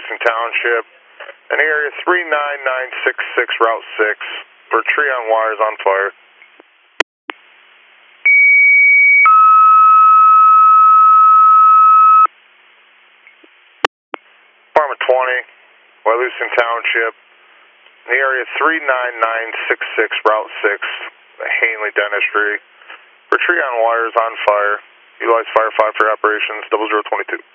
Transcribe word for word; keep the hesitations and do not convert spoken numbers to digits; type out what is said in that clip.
Wyalusing Township, and area three nine nine six six, Route six, for a tree on wires on fire. Department twenty, Wyalusing Township, in the area three nine nine six six, Route six, Hanley Dentistry, for tree on wires on fire. Utilize firefighter operations double zero twenty two.